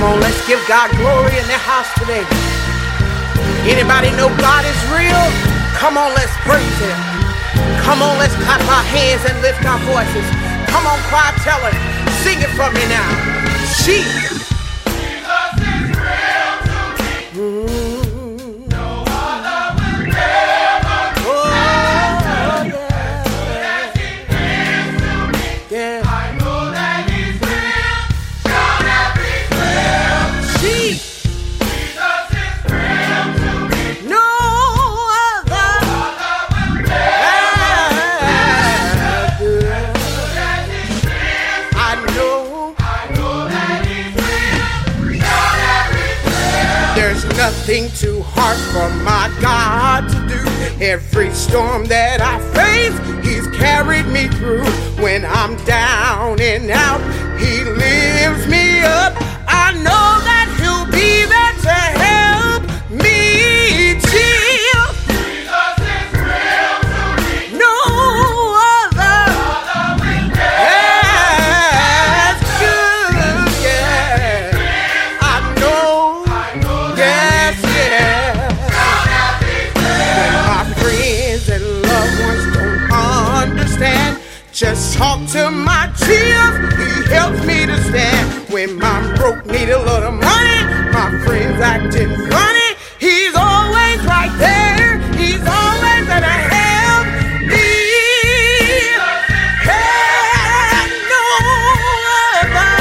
on, let's give God glory in the house today. Anybody know God is real? Come on, let's praise Him. Come on, let's clap our hands and lift our voices. Come on, choir, tell her. Sing it for me now. Jesus. Jesus is real to me. No other will ever be. Oh, yeah. He is to me. Yeah. I know that He's real. Shout every real. Jesus. Jesus is real to me. No other will ever be. I know that He's real. Shout every real. There's nothing too hard for my God to do. Every storm that I face, He's carried me through. When I'm down and out, He lifts me up. I know that He'll be there to help me. Jesus is real to me. No other as good. Yeah, I know. Yes, yeah. When my friends and loved ones don't understand, just talk to my Jesus. He helps me to stand. When my broke need a little money, my friends acting funny, He's always right there. He's always there to help me. And no other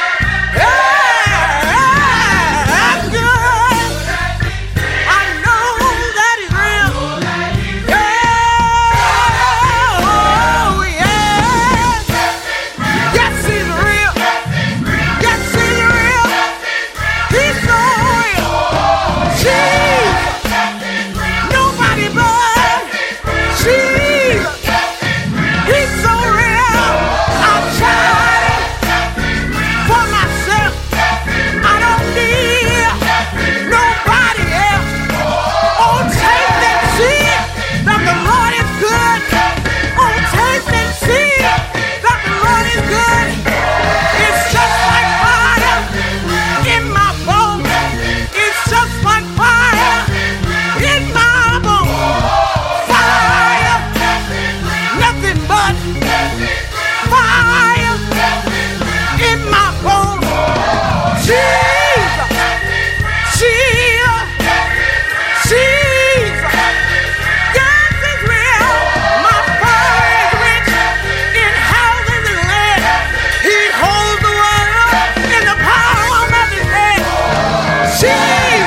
as good. I know that He's real. Yeah. Oh, yeah. Yes, He's real. Yes, He's real. He's so real. Jesus. Nobody but Jesus. He's so real. I've tried it for myself. I don't need nobody else. Oh, taste and see that the Lord is good. Oh, taste and see that the Lord is good. It's just like fire in my bones. It's just like fire in my bones. Fire, nothing but fire in my bones. Jesus, Jesus, Jesus. Yes, it's real. My Father is rich in houses and land. He holds the world in the palm of His hand. Jesus.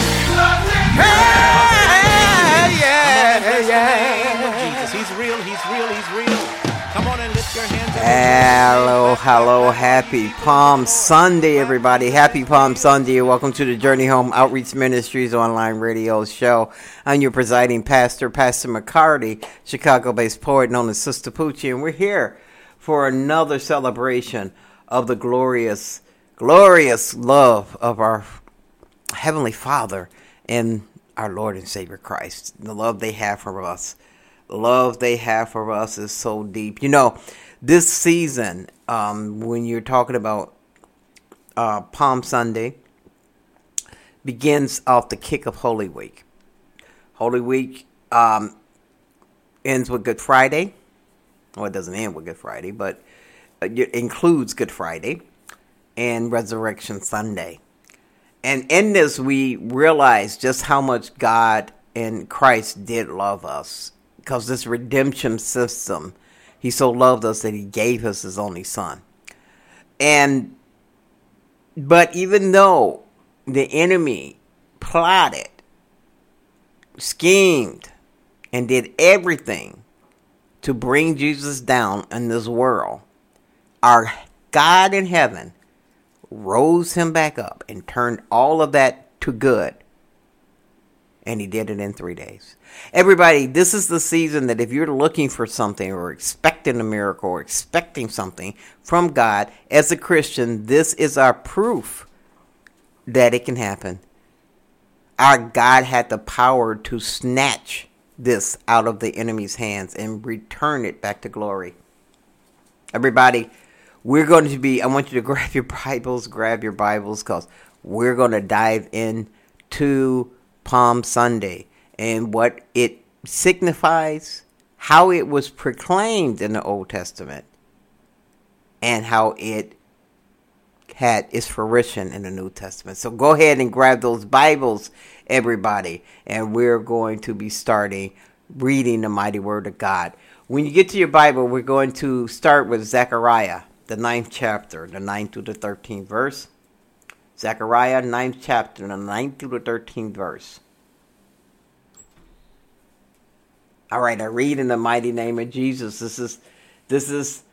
Jesus, He's real, He's real, He's real. Come on and lift your hands up. Hello, happy Palm Sunday, everybody. Happy Palm Sunday. Welcome to the Journey Home Outreach Ministries online radio show. I'm your presiding pastor, Pastor McCarty, Chicago-based poet known as Sister Poochie, and we're here for another celebration of the glorious love of our Heavenly Father and our Lord and Savior Christ. The love they have for us. The love they have for us is so deep. You know, this season, when you're talking about Palm Sunday, begins off the kick of Holy Week. Holy Week ends with Good Friday. Well, it doesn't end with Good Friday, but it includes Good Friday and Resurrection Sunday. And in this, we realize just how much God and Christ did love us. Because this redemption system, He so loved us that He gave us His only Son. But even though the enemy plotted, schemed, and did everything to bring Jesus down in this world, our God in heaven rose Him back up and turned all of that to good. And He did it in 3 days. Everybody, this is the season that if you're looking for something or expecting a miracle or expecting something from God, as a Christian, this is our proof that it can happen. Our God had the power to snatch this out of the enemy's hands and return it back to glory. Everybody, We're going to be, I want you to grab your Bibles, because we're going to dive into Palm Sunday and what it signifies, how it was proclaimed in the Old Testament, and how it had its fruition in the New Testament. So go ahead and grab those Bibles, everybody, and we're going to be starting reading the mighty Word of God. When you get to your Bible, we're going to start with Zechariah, the 9th chapter, the 9th through the 13th verse. Zechariah, 9th chapter, the 9th through the 13th verse. All right, I read in the mighty name of Jesus. This is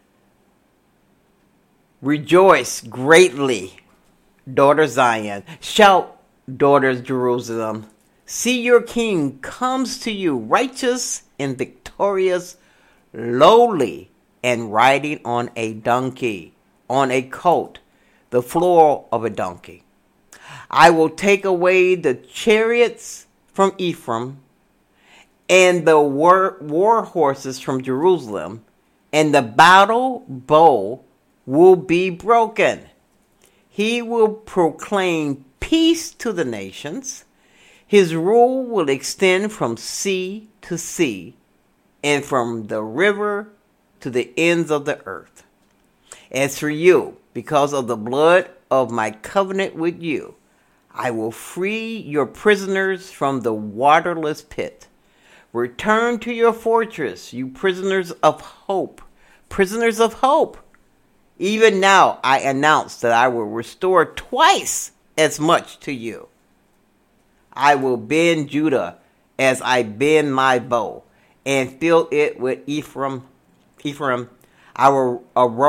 rejoice greatly, daughter Zion. Shout, daughters Jerusalem. See, your king comes to you, righteous and victorious, lowly, and riding on a donkey, on a colt, the floor of a donkey. I will take away the chariots from Ephraim, and the war horses from Jerusalem, and the battle bow will be broken. He will proclaim peace to the nations. His rule will extend from sea to sea, and from the river to the ends of the earth. As for you, because of the blood of my covenant with you, I will free your prisoners from the waterless pit. Return to your fortress, you prisoners of hope. Prisoners of hope. Even now I announce that I will restore twice as much to you. I will bend Judah as I bend my bow, and fill it with Ephraim. I will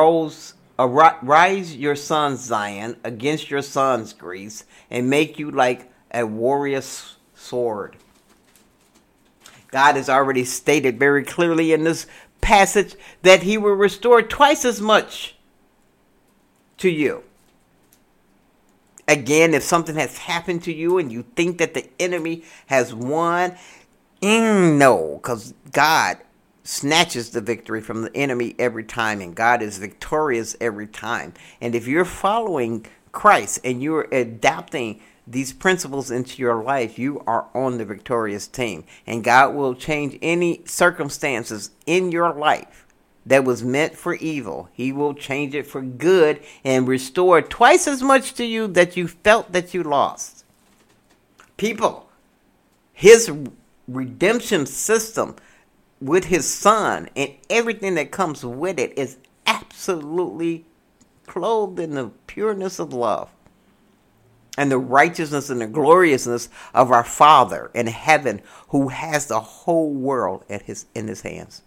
rise your son Zion against your sons Greece, and make you like a warrior's sword. God has already stated very clearly in this passage that he will restore twice as much to you. Again, if something has happened to you and you think that the enemy has won, no, because God snatches the victory from the enemy every time, and God is victorious every time. And if you're following Christ and you're adapting these principles into your life, you are on the victorious team, and God will change any circumstances in your life that was meant for evil. He will change it for good and restore twice as much to you that you felt that you lost. People, his redemption system with his son and everything that comes with it is absolutely clothed in the pureness of love and the righteousness and the gloriousness of our Father in heaven, who has the whole world in his hands.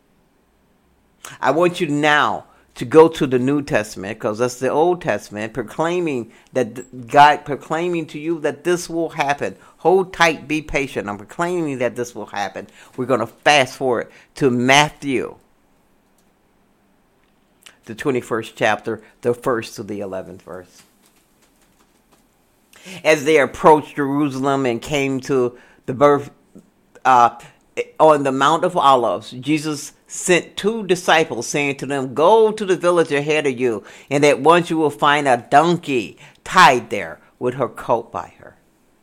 I want you now to go to the New Testament, because that's the Old Testament, proclaiming that God proclaiming to you that this will happen. Hold tight, be patient. I'm proclaiming that this will happen. We're going to fast forward to Matthew, the 21st chapter, the 1st to the 11th verse. As they approached Jerusalem and came to the birth on the Mount of Olives, Jesus sent 2 disciples, saying to them, "Go to the village ahead of you, and at once you will find a donkey tied there with her coat by her.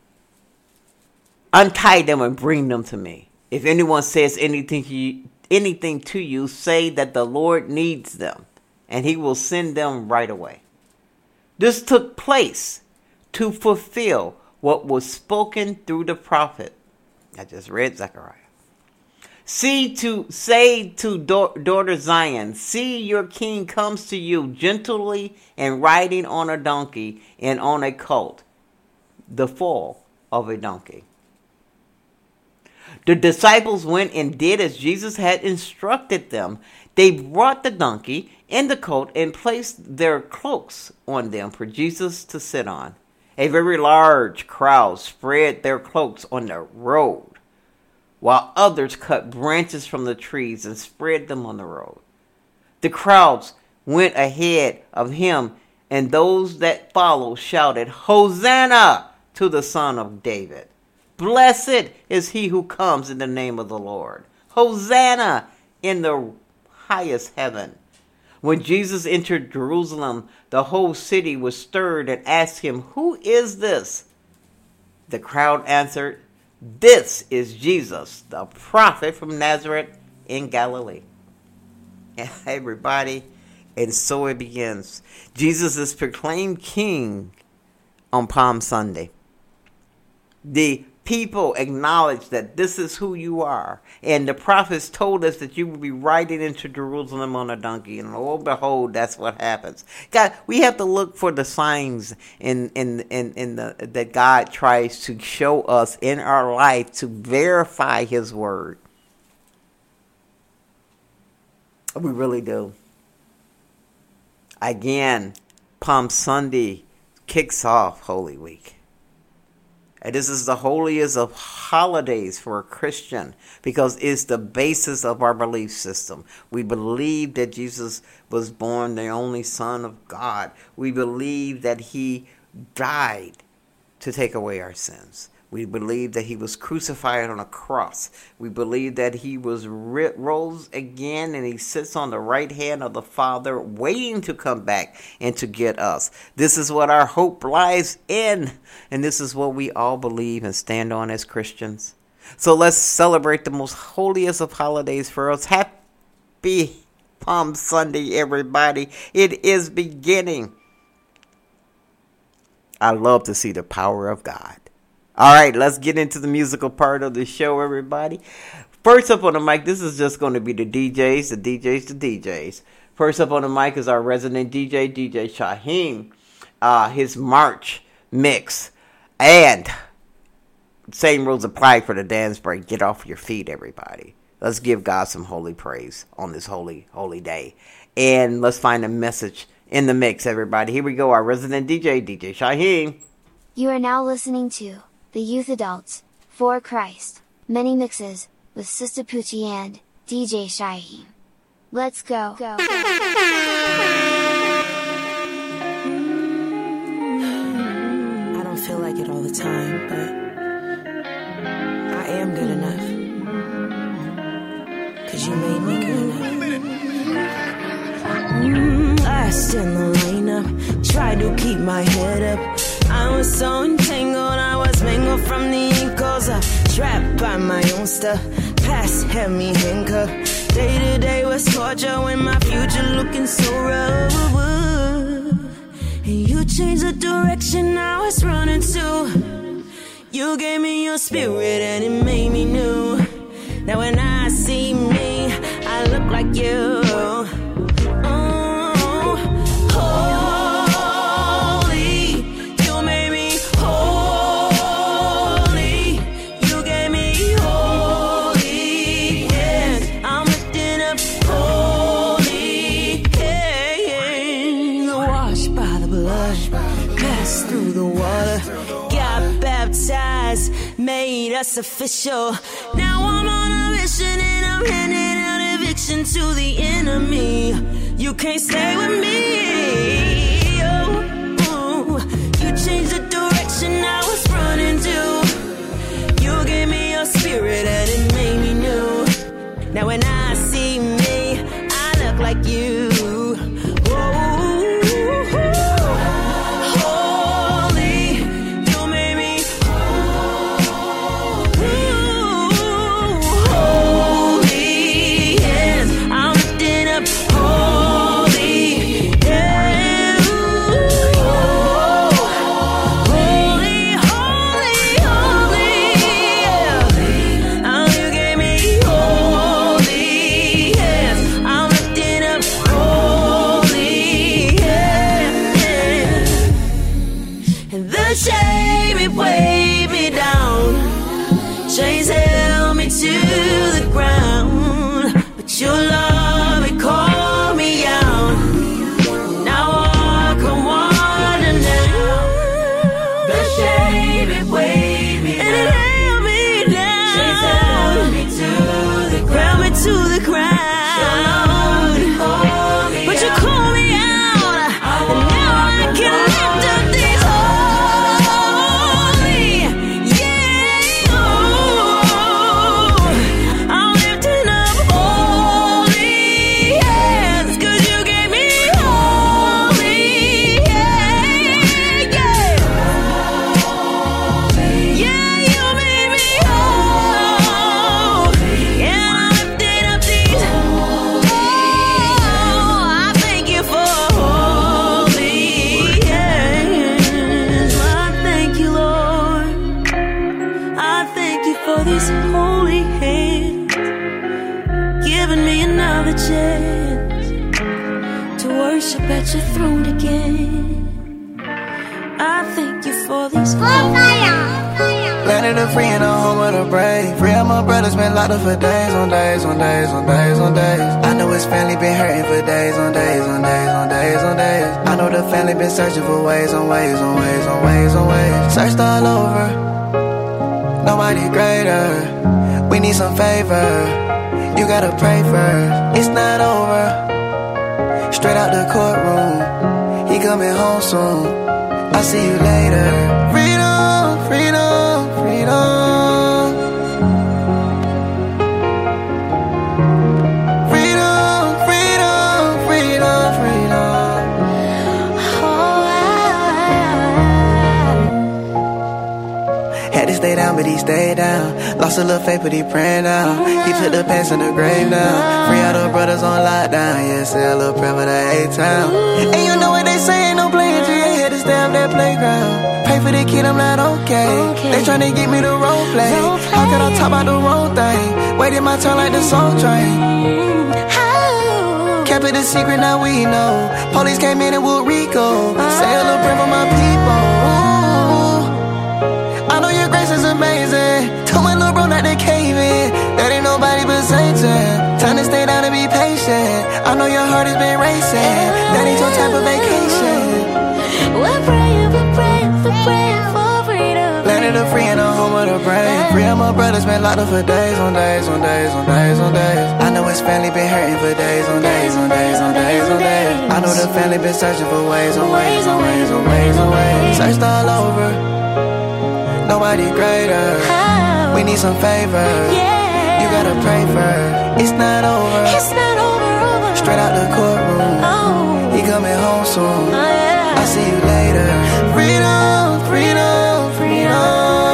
Untie them and bring them to me. If anyone says anything to you, say that the Lord needs them, and he will send them right away." This took place to fulfill what was spoken through the prophet. I just read Zechariah. Say to daughter Zion, see, your king comes to you gently and riding on a donkey and on a colt, the foal of a donkey. The disciples went and did as Jesus had instructed them. They brought the donkey and the colt and placed their cloaks on them for Jesus to sit on. A very large crowd spread their cloaks on the road, while others cut branches from the trees and spread them on the road. The crowds went ahead of him, and those that followed shouted, "Hosanna to the Son of David! Blessed is he who comes in the name of the Lord! Hosanna in the highest heaven!" When Jesus entered Jerusalem, the whole city was stirred and asked him, "Who is this?" The crowd answered, "This is Jesus, the prophet from Nazareth in Galilee." Everybody, and so it begins. Jesus is proclaimed king on Palm Sunday. The people acknowledge that this is who you are. And the prophets told us that you will be riding into Jerusalem on a donkey. And lo and behold, that's what happens. God, we have to look for the signs that God tries to show us in our life to verify his word. We really do. Again, Palm Sunday kicks off Holy Week. And this is the holiest of holidays for a Christian because it's the basis of our belief system. We believe that Jesus was born the only Son of God. We believe that he died to take away our sins. We believe that he was crucified on a cross. We believe that he was rose again and he sits on the right hand of the Father waiting to come back and to get us. This is what our hope lies in. And this is what we all believe and stand on as Christians. So let's celebrate the most holiest of holidays for us. Happy Palm Sunday, everybody. It is beginning. I love to see the power of God. All right, let's get into the musical part of the show, everybody. First up on the mic, this is just going to be the DJs. First up on the mic is our resident DJ, DJ Shaheem. His March mix. And same rules apply for the dance break. Get off your feet, everybody. Let's give God some holy praise on this holy, holy day. And let's find a message in the mix, everybody. Here we go, our resident DJ, DJ Shaheem. You are now listening to The Youth Adults, For Christ, Many Mixes, with Sister Poochie and DJ Shaheem. Let's go. I don't feel like it all the time, but I am good enough. 'Cause you made me good enough. Last in the lineup, tried to keep my head up. I was so entangled, I was mangled from the ankles up. Trapped by my own stuff, past had me handcuffed. Day to day was torture when my future looking so rough. And you changed the direction I was running to. You gave me your spirit and it made me new. Now when I see me, I look like you. Made us official. Now I'm on a mission and I'm handing out eviction to the enemy. You can't stay with me. Oh, you changed the direction I was running to. You gave me your spirit and it made me new. Now when I see me, I look like you. another chance to worship at your throne again. I thank you for these Landed a free in a home of the brave. Free of my brothers been locked up for days on days on days on days on days. I know his family been hurting for days on days on days on days on days. I know the family been searching for ways on ways on ways on ways on ways. Searched all over, nobody greater. We need some favor, you gotta pray first. It's not over, straight out the courtroom. He coming home soon, I'll see you later. Freedom, freedom, freedom. Freedom, freedom, freedom, freedom. Had to stay down, but he stayed down. Lost a little faith, but he praying down. He took the pants in the grave now. Free all the brothers on lockdown. Yeah, say a little prayer for the A-Town. And you know what they say, ain't no playing G. Had to stay on that playground. Pray for the kid, I'm not okay. They tryna get me to role play. How could I talk about the wrong thing? Waited my turn like the soul train. Kept it a secret, now we know. Police came in and would Rico. Say a little prayer for my people. I know your grace is amazing. Told my little bro not to cave in. That ain't nobody but Satan. Time to stay down and be patient. I know your heart has been racing. That ain't your type of vacation. We're praying for freedom. Landed a free in a home of the brave. Free of my brothers been locked up for days on days on days on days on days. I know his family been hurting for days on days on days on days on days. I know the family been searching for ways on ways on ways on ways on ways. Searched all over, nobody greater. We need some favor, you gotta pray first. It's not over, straight out the courtroom. He coming home soon, I'll see you later. Freedom, freedom, freedom.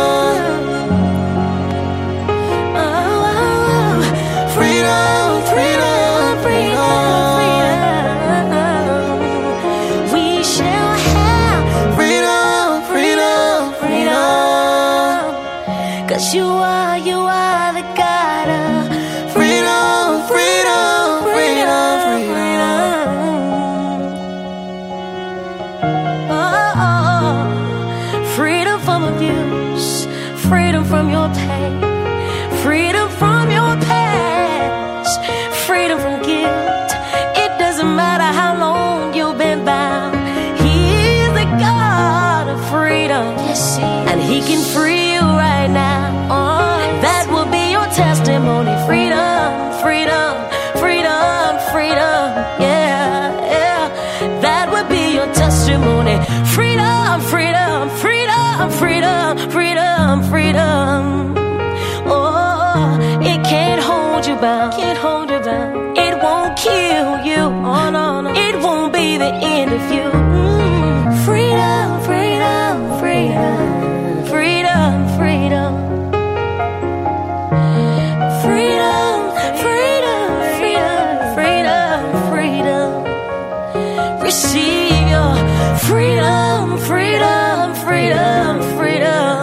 Freedom, freedom, freedom. We shall have freedom, freedom, freedom. 'Cause you are the God of freedom, freedom, freedom, freedom. Freedom from abuse, freedom from your pain, freedom from your past, freedom from guilt. It doesn't matter how long you've been bound. He's the God of freedom, and He can free you right now. That will be your testimony. Freedom, freedom, freedom, freedom. Yeah, yeah. That would be your testimony. Freedom, freedom, freedom, freedom, freedom, freedom. Oh, it can't hold you bound. Can't hold you bound. It won't kill you. Oh, no, no. It won't be the end of you. Freedom, freedom, freedom, freedom, freedom. Freedom, freedom, freedom, freedom, freedom. Receive your freedom, freedom, freedom, freedom.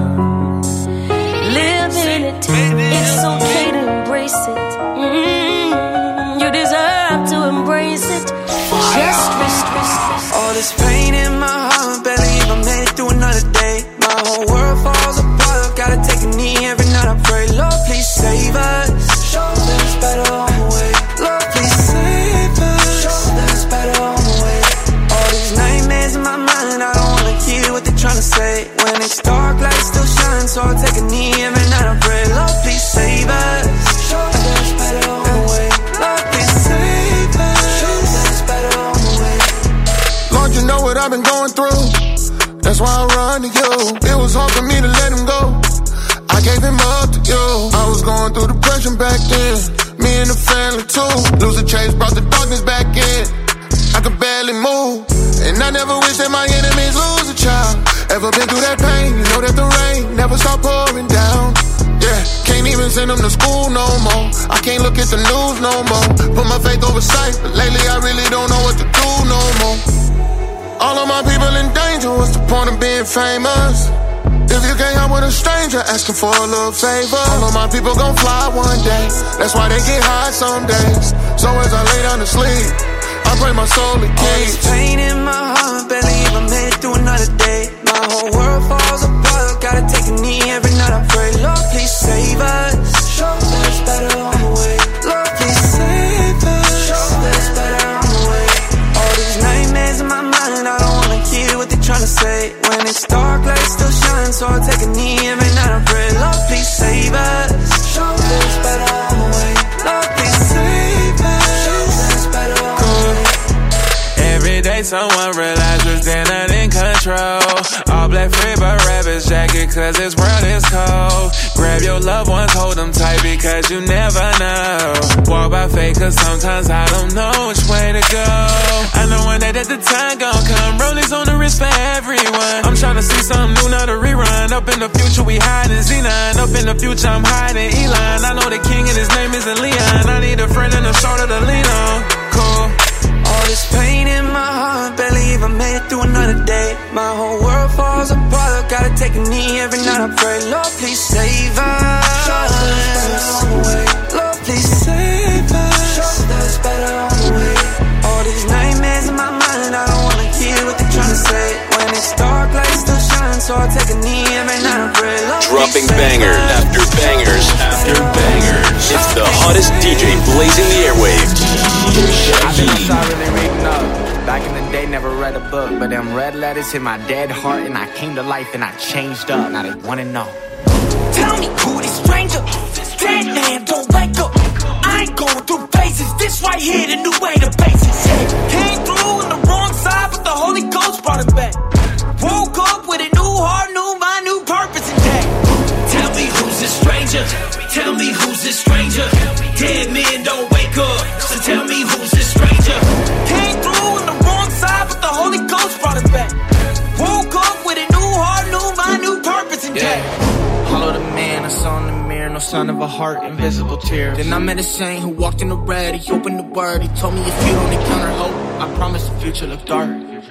Live in it. It's okay to embrace it. You deserve to embrace it. Just all this pain in my heart, barely even made it through another day. My whole world falls apart, gotta take a knee every night I pray. Lord, please save us. Show us better on the way. Lord, please save us. Show us better on the way. All these nightmares in my mind, I don't wanna hear what they're trying to say. When it's dark, light still shines, so I take a knee every night I pray. Lord, please save us. Show us better on the way. Lord, please save us. Show us better on the way. Lord, you know what I've been going through. That's why I run to you. It was hard for me to let him go. I gave him up to you. I was going through depression back then. Me and the family too. Losing chase brought the darkness back in. I could barely move. And I never wish that my enemies lose a child. Ever been through that pain? You know that the rain never stop pouring down. Yeah, can't even send them to school no more. I can't look at the news no more. Put my faith over sight, but lately I really don't know what to do no more. All of my people in danger, what's the point of being famous? If you can't help with a stranger asking for a little favor, all of my people gon' fly one day. That's why they get high some days. So as I lay down to sleep, I pray my soul to keep. All this pain in my heart, barely even made it through another day. My whole world falls apart, gotta take a knee every night I pray. Lord, please save us. Show us better on the way. Lord, please save us. Show us better on the way. All these nightmares in my mind, I don't wanna hear what they're trying to say. When it's dark, light still shines, so I take a knee every night I pray. Lord, please save us. Show us better on the way. Lord, please save us. Show us better on the way. Every day someone realizes they're not in control. All black free but rabbit's jacket cause this world is cold. Grab your loved ones, hold them tight because you never know. Walk by faith cause sometimes I don't know which way to go. I know one day that the time gon' come. Rollies on the wrist for everyone. I'm tryna see something new, not a rerun. Up in the future we hiding Xenon. Up in the future I'm hiding Elon. I know the king and his name isn't Leon. I need a friend and a shoulder to lean on. Cool. All this pain in my heart, barely even made it through another day. My whole world falls apart, gotta take a knee every night I pray. Lord, please save us. Lord, please save us. Show us better on the way. All these nightmares in my mind, I don't wanna hear what they're trying to say. When it's dark, light still shines, so I take a knee every night I pray. Lord, dropping bangers after bangers after bangers. It's the hottest DJ blazing the airwaves. I've been outside really reading up. Back in the day, never read a book, but them red letters hit my dead heart, and I came to life and I changed up. Now they wanna know. Tell me who this stranger? Dead man, don't wake up. I ain't going through phases. This right here, the new way to basics. Came through on the wrong side, but the Holy Ghost brought it back. Woke up with a new heart, knew my new purpose intact. Tell me who's this stranger? Tell me who's this stranger? Dead men don't wake up, so tell me who's this stranger? Came through on the wrong side, but the Holy Ghost brought it back. Woke up with a new heart, knew my new purpose intact. Hollow the man, I saw in the mirror, no sign of a heart, invisible tears. Then I met a saint who walked in the red, he opened the word, he told me if you don't encounter hope, I promise the future look dark.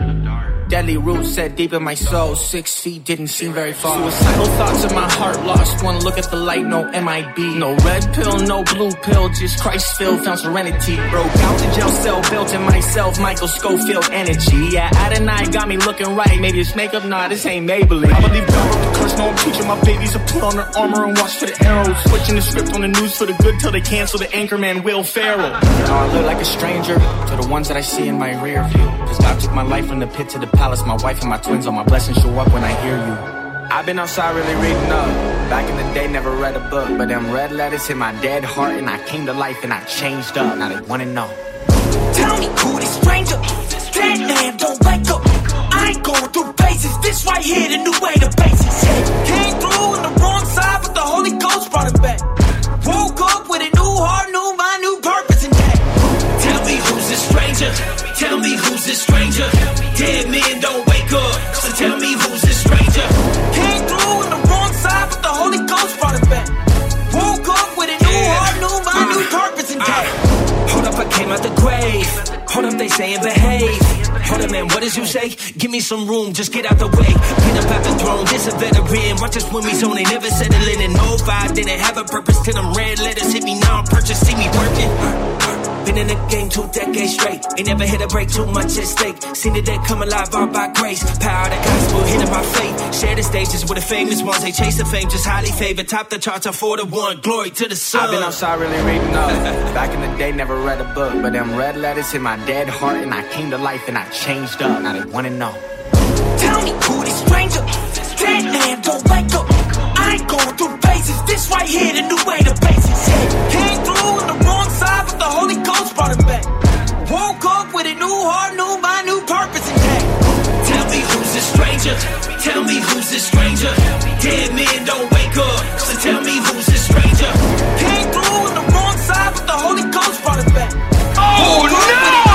Deadly roots set deep in my soul, 6 feet didn't seem very far. Suicidal thoughts in my heart, lost one look at the light, no MIB. No red pill, no blue pill, just Christ-filled, found serenity. Broke out the jail cell, built in myself, Michael Schofield energy. Yeah, Adonai got me looking right, maybe it's makeup, nah, this ain't Maybelline. I believe God wrote the curse, no I'm teaching my babies to put on their armor and watch for the arrows. Switching the script on the news for the good till they cancel the anchorman Will Ferrell. Now I look like a stranger to the ones that I see in my rear view. Cause God took my life from the pit to the palace, my wife and my twins, all my blessings show up when I hear you. I've been outside really reading up. Back in the day, never read a book, but them red letters hit my dead heart, and I came to life and I changed up. Now they wanna know. Tell me who this stranger? Dead man, don't wake up. I ain't going through phases. This right here, the new way to basics. Came through on the wrong side, but the Holy Ghost brought it back. Woke up with a new heart, knew my new purpose intact. Tell me who's this stranger? Tell me who's this stranger? Dead men don't wake up, so tell me who's this stranger? Came through on the wrong side, but the Holy Ghost brought it back. Woke up with a new heart, knew my new purpose intact. Hold up, I came out the grave. Hold up, they saying behave. Hold up, man, what did you say? Give me some room, just get out the way. Get up out the throne, this a veteran. Watch us when we zone, they never settle in. And 05 didn't have a purpose till them red letters hit me now. Purchase, see me working. Been in the game 2 decades straight. Ain't never hit a break, too much at stake. Seen the day come alive all by grace. Power of the gospel, hidden by faith. Share the stages with the famous ones. They chase the fame, just highly favored. Top the charts, I'm 4 to 1. Glory to the sun. I've been outside really reading up. Back in the day, never read a book, but them red letters hit my dead heart, and I came to life and I changed up. Now they wanna know. Tell me who this stranger? Dead man, don't wake up. I ain't going through phases. This right here, the new way to basics. Came through on the wrong side, but the Holy Ghost brought it back. Woke up with a new heart, knew my new purpose intact. Tell me who's this stranger? Tell me who's this stranger? Dead men don't wake up, so tell me who's this stranger? Came through on the wrong side, but the Holy Ghost brought it back. Oh no!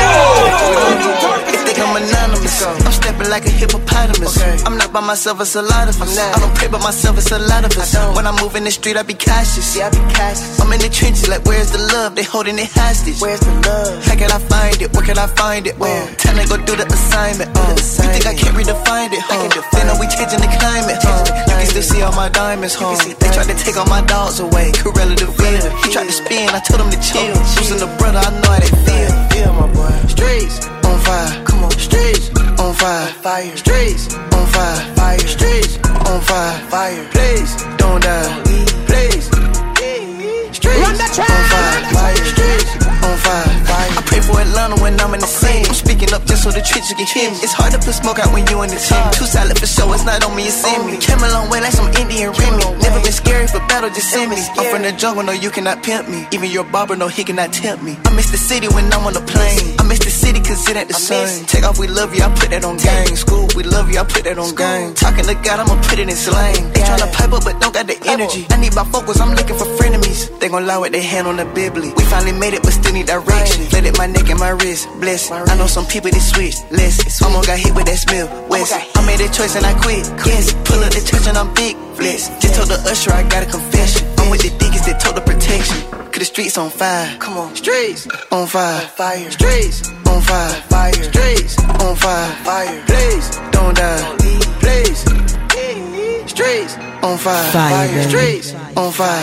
They think I'm anonymous. I'm stepping like a hippopotamus. I'm not by myself, it's a lot of us. I don't pray by myself, it's a lot of us. When I move in the street, I be cautious. I'm in the trenches, like where's the love? They holding it hostage. Where's the love? How can I find it? Where can I find it? Time to go do the assignment. We You think I can't redefine it, huh? They know we changing the climate, huh? You can still see all my diamonds, huh? They tried to take all my dogs away. Corella the Ville. He tried to spin, I told him to chill. Losing a brother, I know how they feel. Feel my boy. Streets on fire. Come on. Streets on fire. Fire. Streets on fire. Fire. Streets on fire. Fire. Please don't die. Please. Streets on fire. Fire. Streets on fire. Fire. I pray for Atlanta when I'm in the scene. I'm speaking up just so the streets can hear me. It's hard to put smoke out when you in the team. Too silent for show, it's not on me, it's in me. Came a long way like some Indian Remy. Never been scary for battle, just send me. I'm from the jungle, no, you cannot pimp me. Even your barber, no, he cannot tempt me. I miss the city when I'm on the plane. I miss the city cause it ain't the same. Take off, we love you, I put that on gang. School, we love you, I put that on gang. Talking to God, I'ma put it in slang. They tryna pipe up, but don't got the energy. I need my focus, I'm looking for frenemies. They gon' lie with their hand on the bibli. We finally made it, but still need direction. Let it my neck and my wrist, bless. I know some people that switch, less. Almost got hit with that Smith West. I made a choice and I quit. Yes, pull up the church and I'm big flex. Just told the usher I got a confession. I'm with the deacons that told the protection. Cause the streets on fire. Come on, streets on fire. Fire. Streets on fire. Fire. Streets on fire. Fire. Please don't die. Please. Streets on fire. Fire. Streets on fire.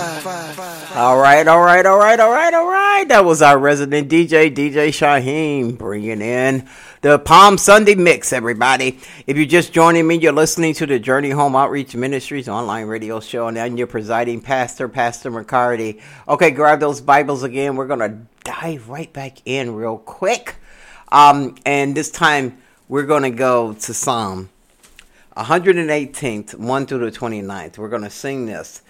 All right. That was our resident DJ, DJ Shyheim, bringing in the Palm Sunday mix, everybody. If you're just joining me, you're listening to the Journey Home Outreach Ministries online radio show, and I'm your presiding pastor, Pastor McCarty. Okay, grab those Bibles again. We're going to dive right back in real quick. And this time, we're going to go to Psalm 118th, 1 through the 29th. We're going to sing this.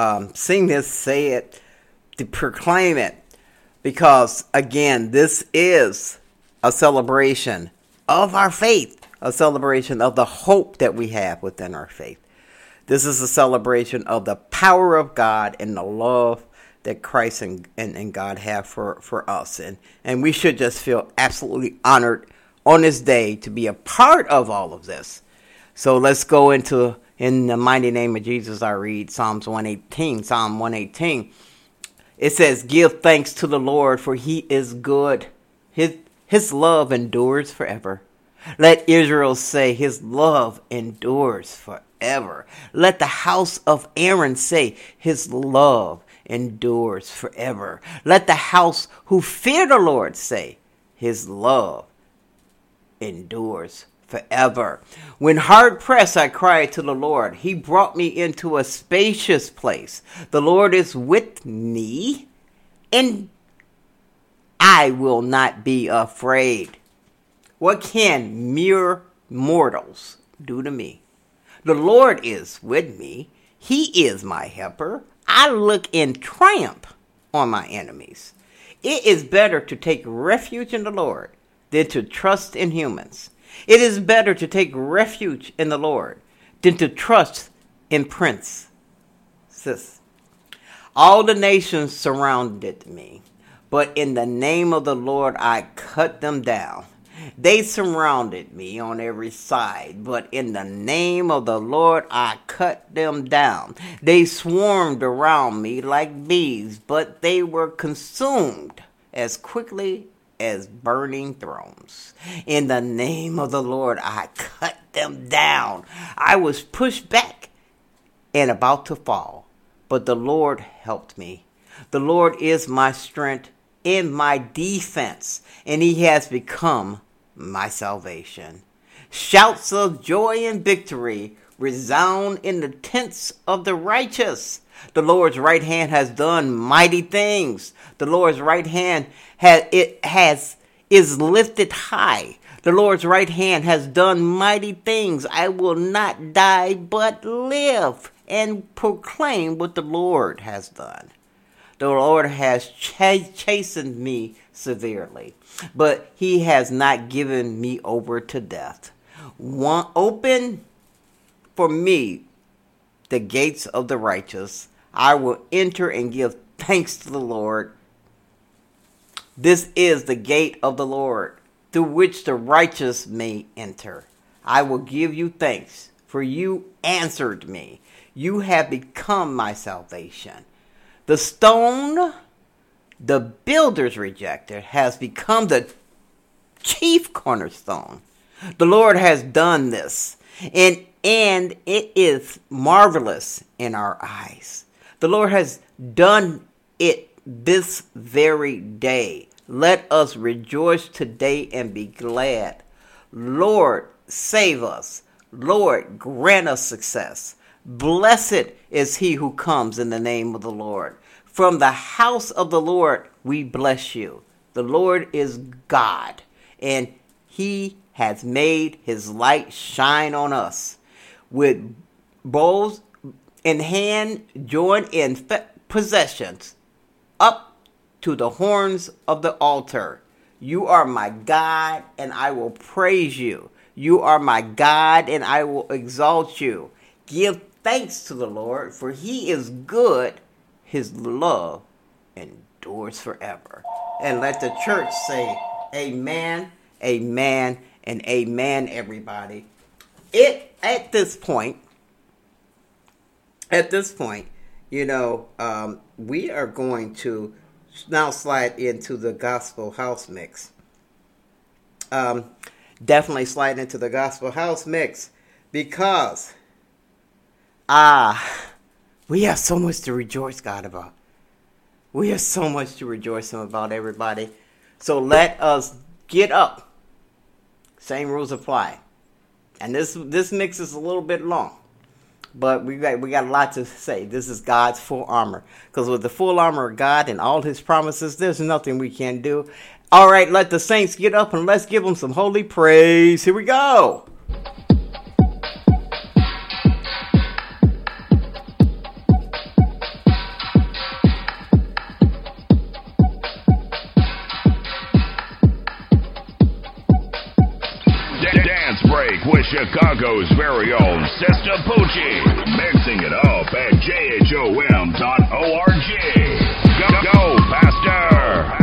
Say it, to proclaim it. Because, again, this is a celebration of our faith, a celebration of the hope that we have within our faith. This is a celebration of the power of God and the love that Christ and God have for us. And we should just feel absolutely honored on this day to be a part of all of this. So let's go into, in the mighty name of Jesus, I read Psalm 118. It says, give thanks to the Lord, for he is good. His love endures forever. Let Israel say, his love endures forever. Let the house of Aaron say, his love endures forever. Let the house who fear the Lord say, his love endures forever. When hard pressed, I cried to the Lord. He brought me into a spacious place. The Lord is with me, and I will not be afraid. What can mere mortals do to me? The Lord is with me. He is my helper. I look in triumph on my enemies. It is better to take refuge in the Lord than to trust in humans. It is better to take refuge in the Lord than to trust in princes. All the nations surrounded me, but in the name of the Lord I cut them down. They surrounded me on every side, but in the name of the Lord I cut them down. They swarmed around me like bees, but they were consumed as quickly as burning thrones. In the name of the Lord I cut them down. I was pushed back and about to fall, but the Lord helped me. The Lord is my strength and my defense, and he has become my salvation. Shouts of joy and victory resound in the tents of the righteous. The Lord's right hand has done mighty things. The Lord's right hand is lifted high. The Lord's right hand has done mighty things. I will not die but live and proclaim what the Lord has done. The Lord has chastened me severely, but he has not given me over to death. Open for me the gates of the righteous. I will enter and give thanks to the Lord. This is the gate of the Lord, through which the righteous may enter. I will give you thanks, for you answered me. You have become my salvation. The stone the builders rejected has become the chief cornerstone. The Lord has done this, and it is marvelous in our eyes. The Lord has done it this very day. Let us rejoice today and be glad. Lord, save us. Lord, grant us success. Blessed is he who comes in the name of the Lord. From the house of the Lord, we bless you. The Lord is God, and he has made his light shine on us. With bowls in hand, joined in possessions, up to the horns of the altar. You are my God, and I will praise you. You are my God, and I will exalt you. Give thanks to the Lord, for he is good. His love endures forever. And let the church say amen, amen, and amen, everybody. At this point, we are going to now slide into the gospel house mix. Definitely slide into the gospel house mix because we have so much to rejoice God about. We have so much to rejoice Him about, everybody. So let us get up. Same rules apply. And this mix is a little bit long, but we got a lot to say. This is God's full armor, because with the full armor of God and all His promises, there's nothing we can do. All right, let the saints get up and let's give Him some holy praise. Here we go. With Chicago's very own Sister Poochie, mixing it up at jhom.org. Go, Pastor!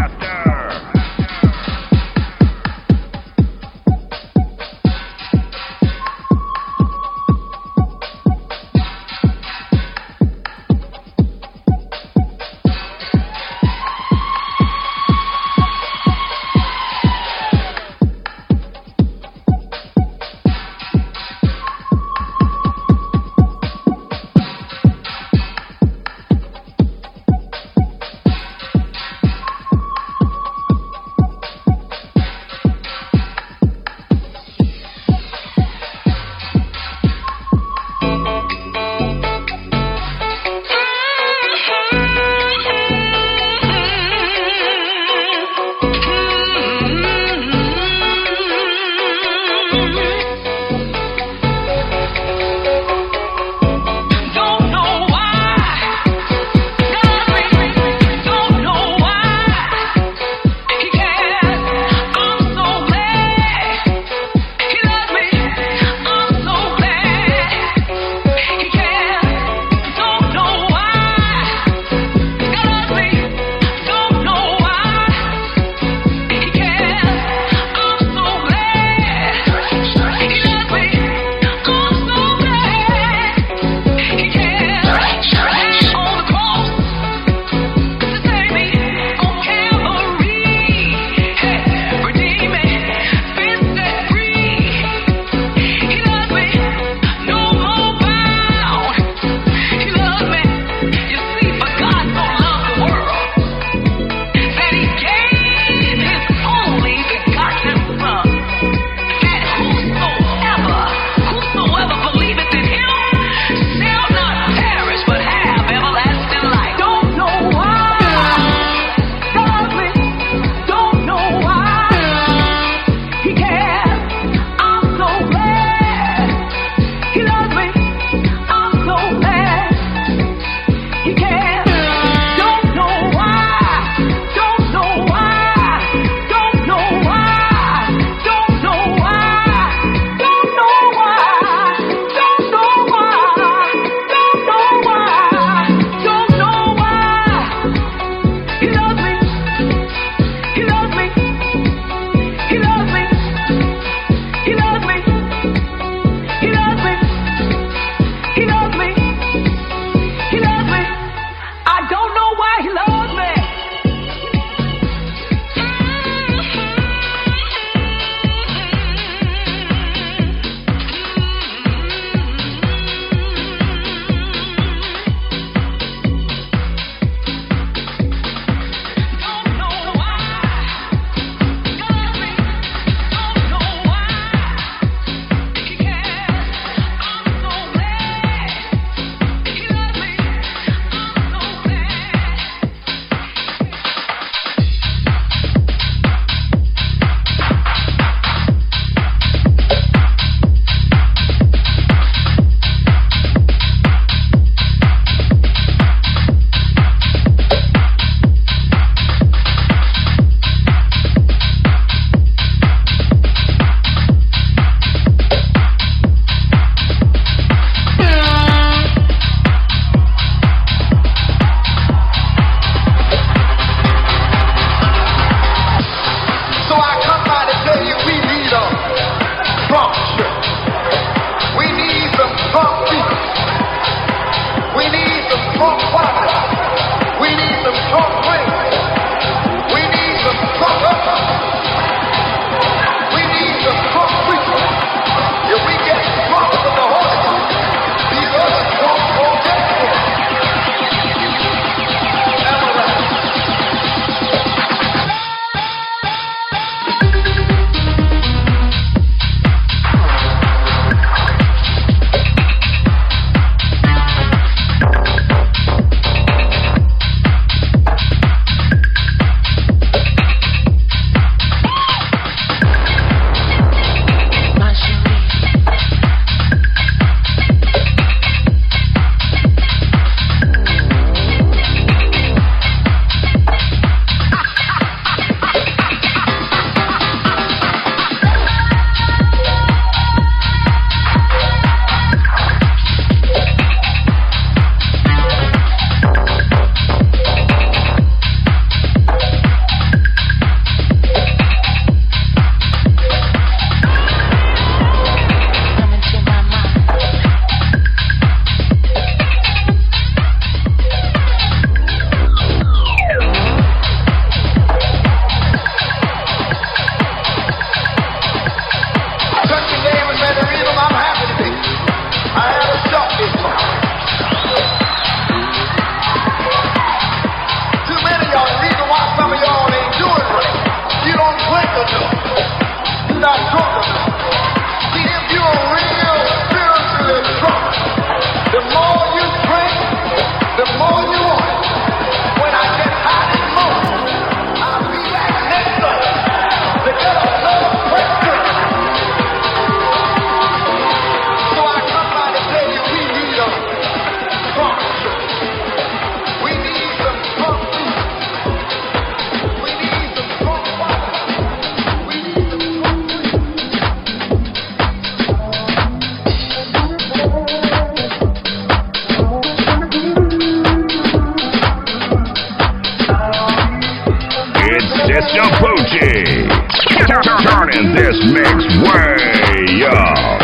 Poochie. Turning this mix way up.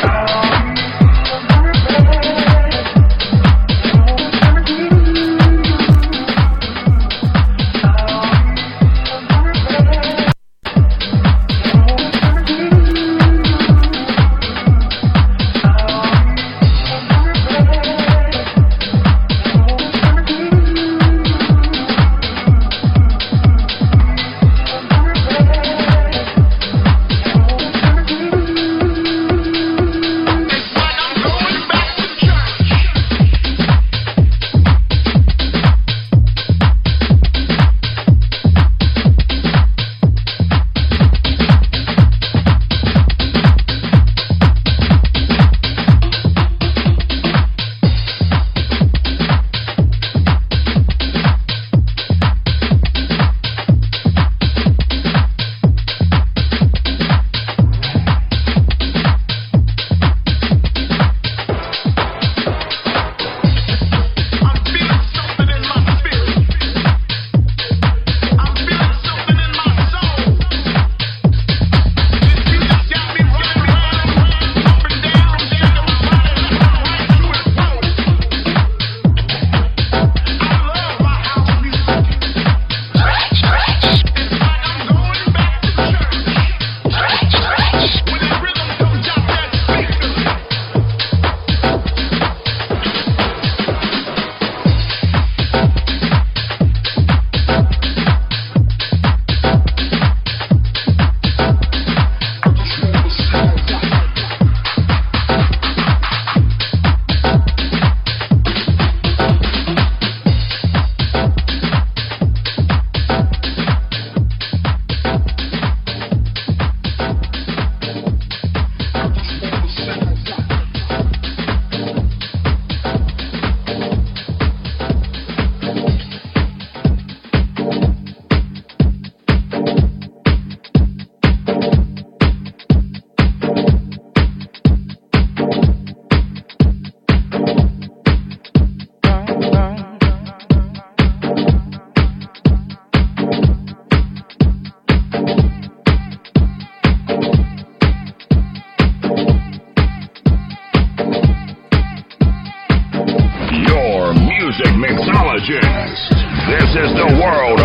Mixologist. This is the world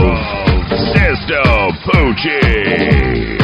of Sister Poochie.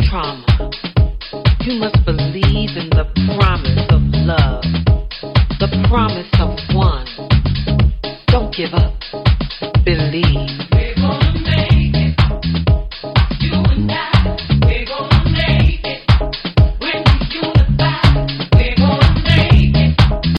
trauma. You must believe in the promise of love, the promise of one. Don't give up. Believe. We're gonna make it. You and I. We're gonna make it. When we unify, we're gonna make it.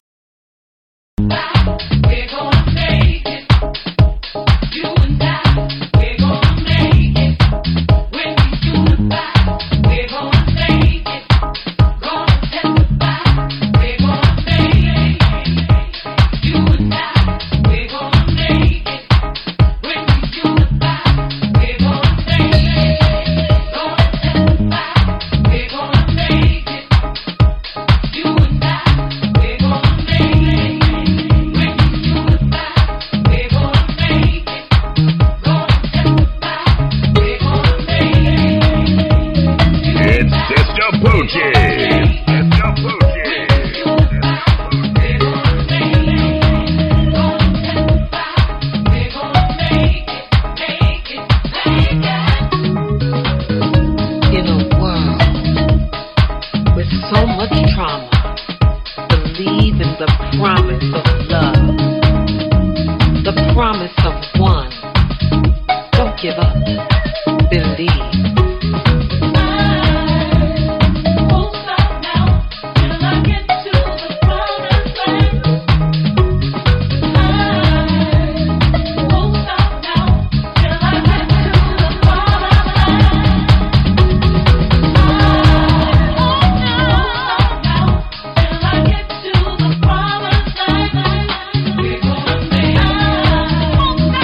We're gonna make it. You and I. We're gonna make it. When we unify, we're gonna make it. Gonna testify. We're gonna make it. You and I. We're gonna make it. When we unify, we're gonna make it. Gonna testify. We're gonna make it. You and I. We're gonna make it. When we unify, we're gonna make it. Gonna testify. We're gonna make it. It's Sister Poochie. Sister Poochie. In a world with so much trauma, believe in the promise of love, the promise of one. Don't give up. Believe. We're gonna make it.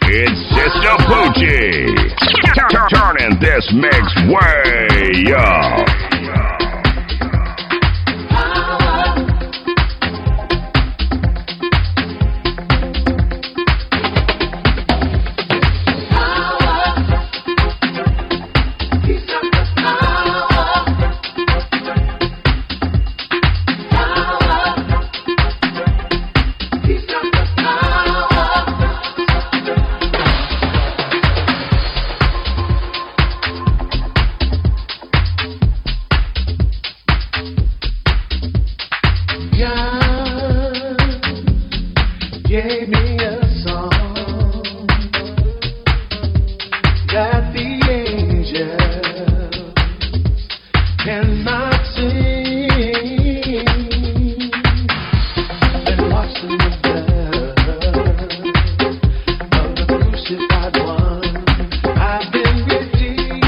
It's Sister Poochie. Turning this mix way up. Gave me a song that the angels cannot sing. And watching the blood of the crucified one, I've been redeemed.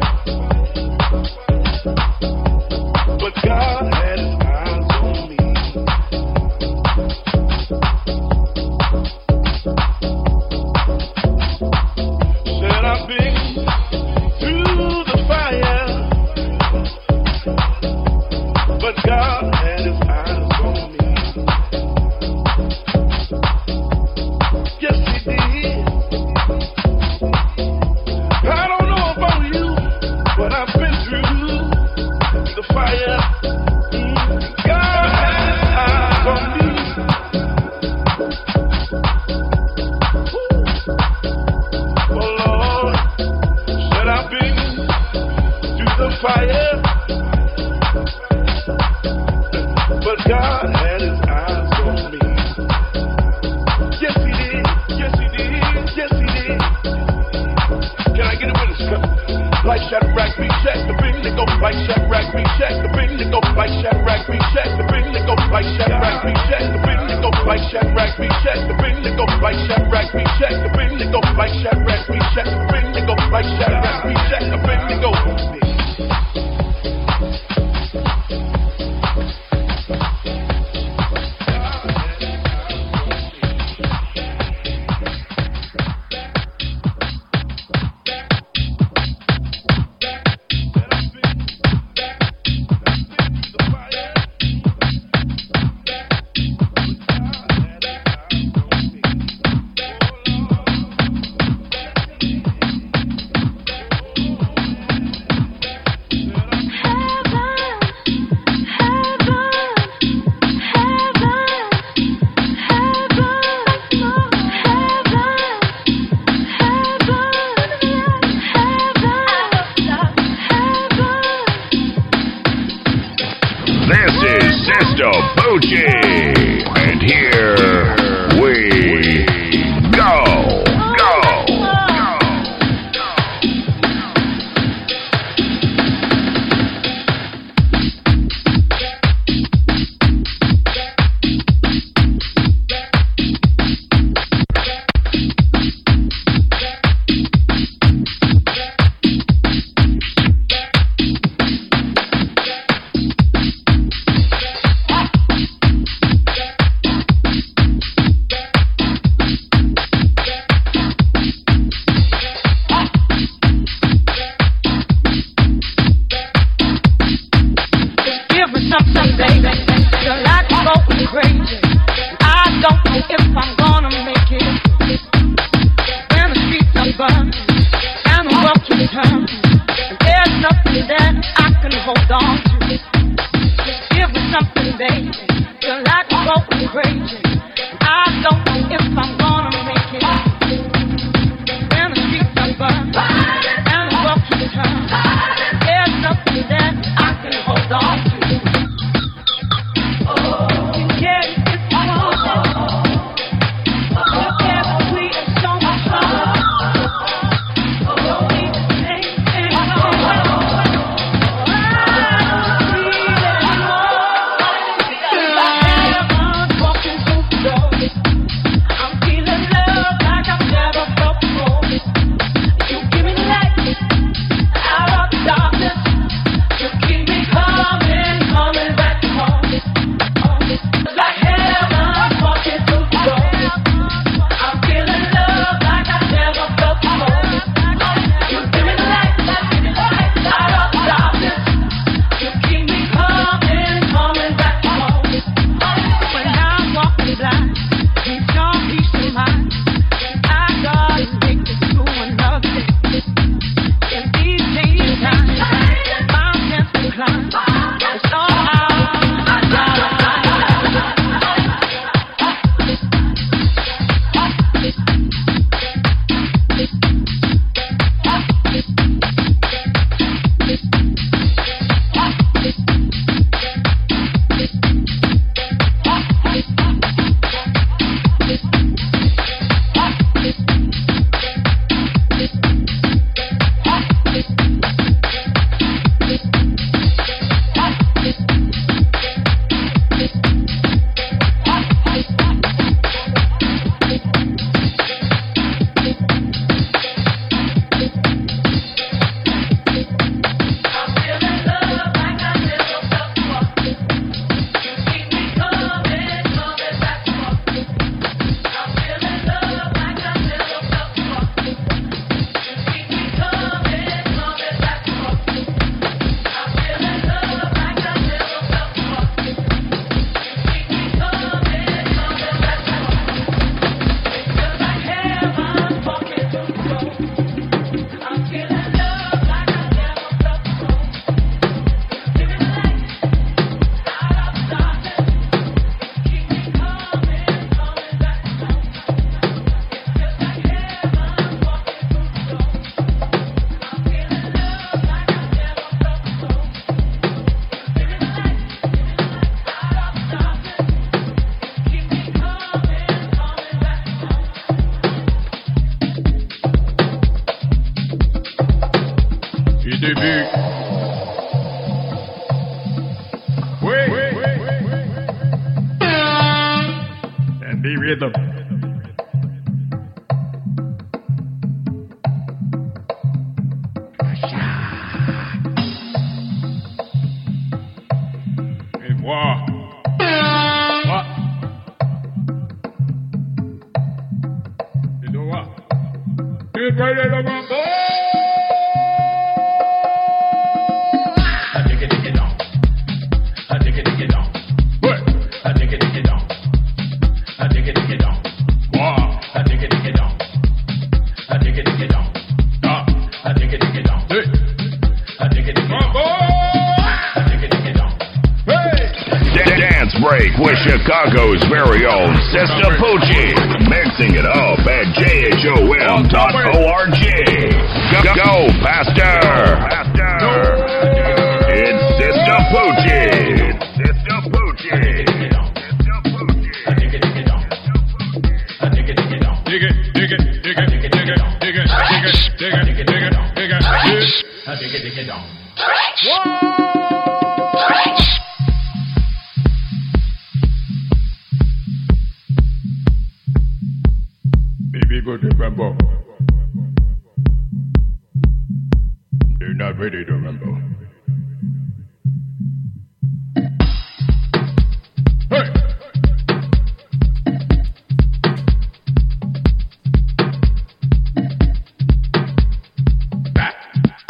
But God had his eyes on me. Said I've been through the fire, but God had his eyes on me. Yes, he did. I don't know about you, but I've been through the fire. God had his eyes on me. Oh Lord, said I've been through the fire, but God had his eyes on me. Yes, he did. Yes, he did. Yes, he did. Can I get a witness? Like Shadrach, Meshach, the bing to go. Like Shadrach, Meshach, the bing to go. Like Shadrach, Meshach, the bing to go. Like Shadrach, Meshach, the bing to go. Like Shadrach, Meshach, the bing to go. Like Shadrach, Meshach, the bing to go. Like Shadrach, Meshach, the bing to go. Like Shadrach, Meshach, the bing to go. This is Sister Poochie, and here we go. Give me something, baby. Your life is going crazy. I don't know if I'm gonna make it. When the streets are burning and the world keeps turning, and there's nothing that I can hold on to. Give me something, baby. Your life is going crazy. I don't know if I'm gonna make it. When the streets are burning and the world keeps turning, there's nothing that I can hold on to. Walking And the rhythm. And what? You know what? Get ready to rumble. Break with Chicago's very own Sister Poochie. Mixing it up at JHOM.org. Go, Pastor! It's Sister Poochie. Sister Poochie. Dig it, dig it, dig it, dig it, dig it, dig it, dig it, dig it, dig it, dig it. People remember. They're not ready to remember. Hey! Back.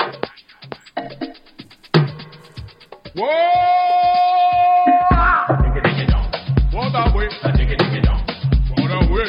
Whoa! What that way? What that way?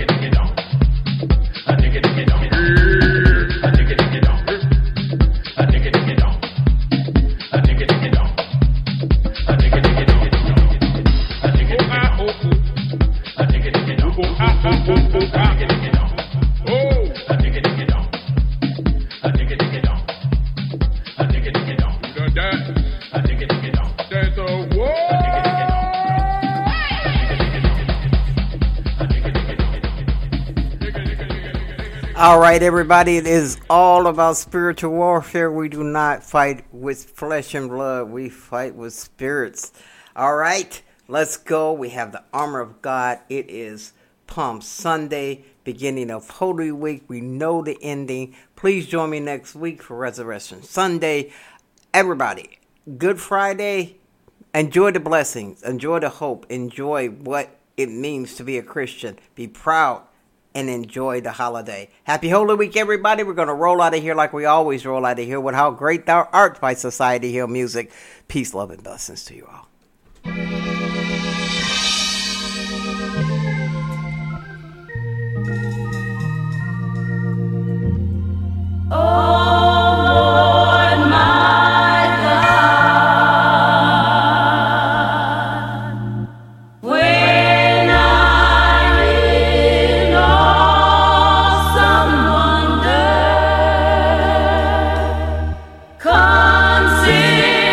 All right, everybody, it is all about spiritual warfare. We do not fight with flesh and blood. We fight with spirits. All right, let's go. We have the armor of God. It is Palm Sunday, beginning of Holy Week. We know the ending. Please join me next week for Resurrection Sunday. Everybody, Good Friday. Enjoy the blessings. Enjoy the hope. Enjoy what it means to be a Christian. Be proud. And enjoy the holiday. Happy Holy Week, everybody. We're going to roll out of here like we always roll out of here with How Great Thou Art by Society Hill Music. Peace, love, and blessings to you all. Consider